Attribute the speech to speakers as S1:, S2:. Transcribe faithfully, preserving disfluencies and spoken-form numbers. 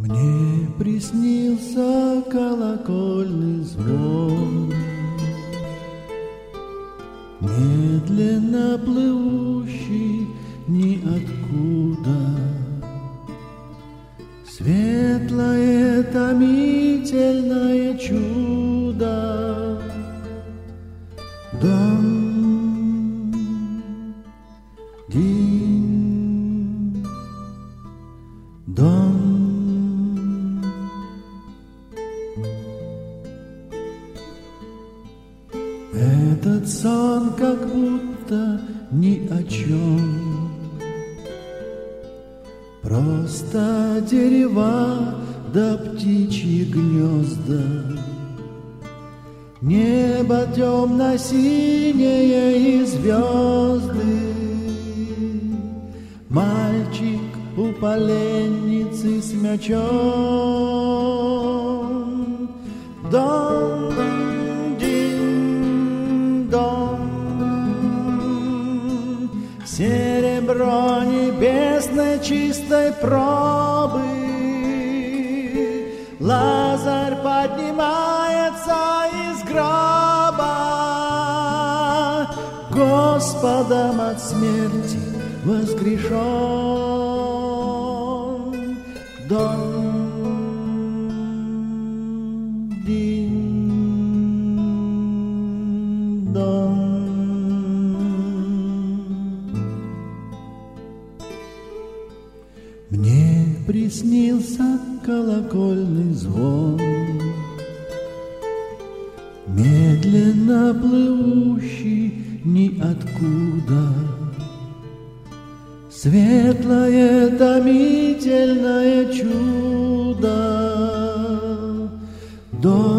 S1: Мне приснился колокольный звон, медленно плывущий ниоткуда. Светлое томительное чудо. Дон, дин, дон. Этот сон как будто ни о чем, просто дерева да птичьи гнезда, небо темно-синее и звезды. Мальчик у поленницы с мячом. Дон, дин, дон, серебро небесной чистой пробы. Лазарь поднимается из гроба, Господом от смерти воскрешен. Дон, дин, дон. Мне приснился колокольный звон, медленно плывущий ниоткуда. Светлое томительное чудо. До